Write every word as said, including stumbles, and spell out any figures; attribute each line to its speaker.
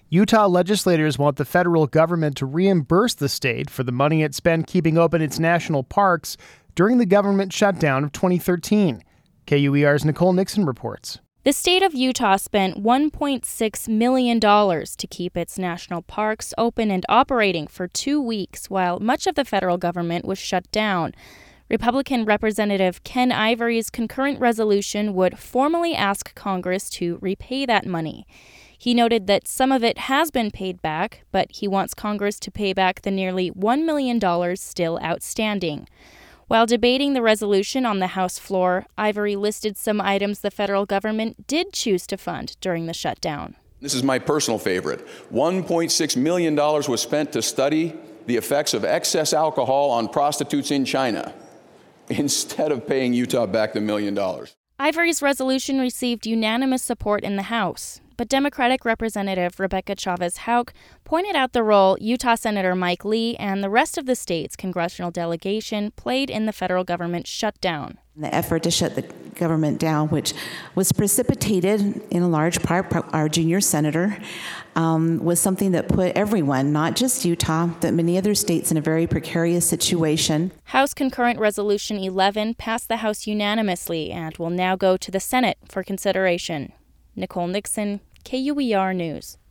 Speaker 1: Utah legislators want the federal government to reimburse the state for the money it spent keeping open its national parks during the government shutdown of twenty thirteen. K U E R's Nicole Nixon reports.
Speaker 2: The state of Utah spent one point six million dollars to keep its national parks open and operating for two weeks while much of the federal government was shut down. Republican Representative Ken Ivory's concurrent resolution would formally ask Congress to repay that money. He noted that some of it has been paid back, but he wants Congress to pay back the nearly one million dollars still outstanding. While debating the resolution on the House floor, Ivory listed some items the federal government did choose to fund during the shutdown.
Speaker 3: This is my personal favorite. one point six million dollars was spent to study the effects of excess alcohol on prostitutes in China, instead of paying Utah back the million dollars.
Speaker 2: Ivory's resolution received unanimous support in the House, but Democratic Representative Rebecca Chavez-Houck pointed out the role Utah Senator Mike Lee and the rest of the state's congressional delegation played in the federal government shutdown.
Speaker 4: The effort to shut the government down, which was precipitated in a large part by our junior senator, um, was something that put everyone, not just Utah, but many other states in a very precarious situation.
Speaker 2: House Concurrent Resolution eleven passed the House unanimously and will now go to the Senate for consideration. Nicole Nixon, K U E R News.